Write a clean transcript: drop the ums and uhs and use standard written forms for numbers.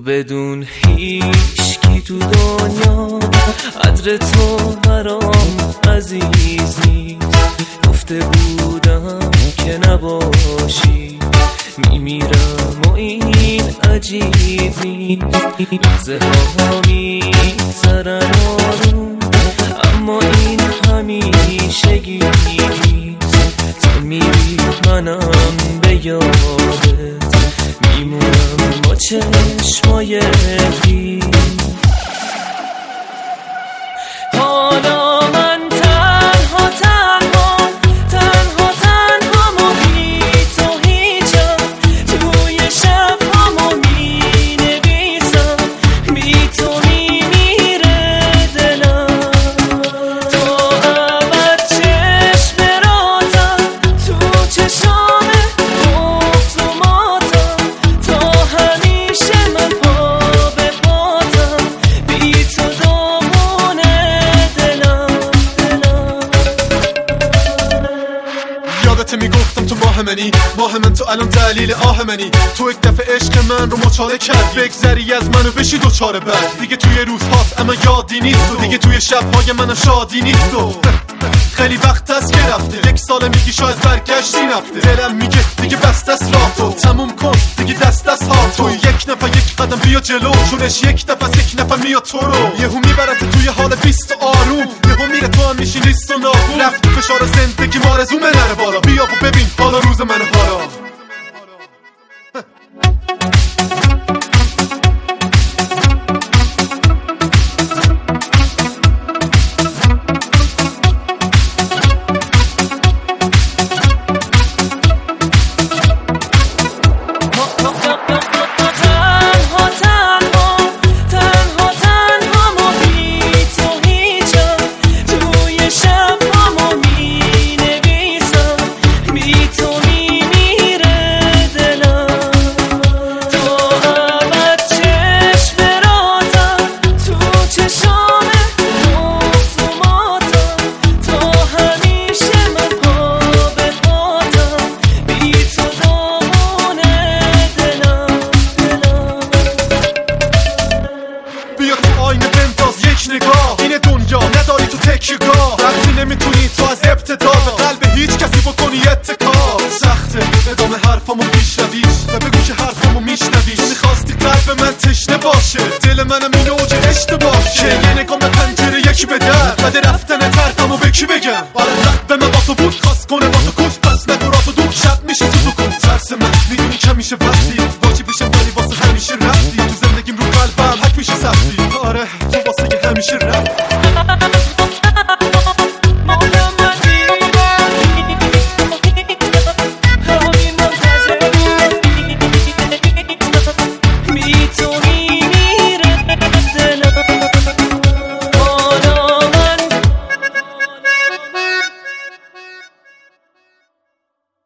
بدون هیچکی تو دنیا قدر تو برام عزیز نیست. گفته بودم که نباشی میمیرم و این عجیب نیست. لحظه ها میگذرن آروم اما این همیشگی نیست. تو میری منم به یادت میمونم با چشمای خیس. حالا من تنها بی تو هیچم. توی شب همو می نویسم بی تو میمیره دلم. تو ابد چشم رازم تو چشام گفت و ماتم. تا همیشه من پا به پاتم بی تو دامونه دلم. یادت میگفتم تو ماه من تو الان دلیل آه منی. تو یک دفعه عشق من رو مچاله کرد. بگذری از منو بشی دوچاره بعد. دیگه توی روزهات اما یادی نیست و دیگه توی شبهای منم شادی نیست و خیلی وقت است که رفته. یک سال میگی شاید برگشتی نفته. دلم میگه دیگه بست است راه تو تموم کن دیگه دست از ها تو. یک نفر یک قدم بیا جلو چونش یک نفر یک نفر میاد تو رو. یهو میبرد توی حال بیست آروم. یهو میره تو هم میشی نیست و ناخون. رفت فشار زندگی مارزومه نره بالا. بیا و ببین حالا روز من حالا. این دنیا نداری تو تکیه‌گاه. وقتی نمیتونی تو از ابتدا به قلب هیچ کسی بکنی اتکا. سخته ادامه حرفامو پیشرویش و بگو که حرفامو میشنویش. میخواستی قلب من تشنه باشه دل منم این اوج اشتباه که یه نگاه به پنجره یکی به در بعد رفتن طرفمو به کی بگم. آره به من با تو بود خواست کنه با تو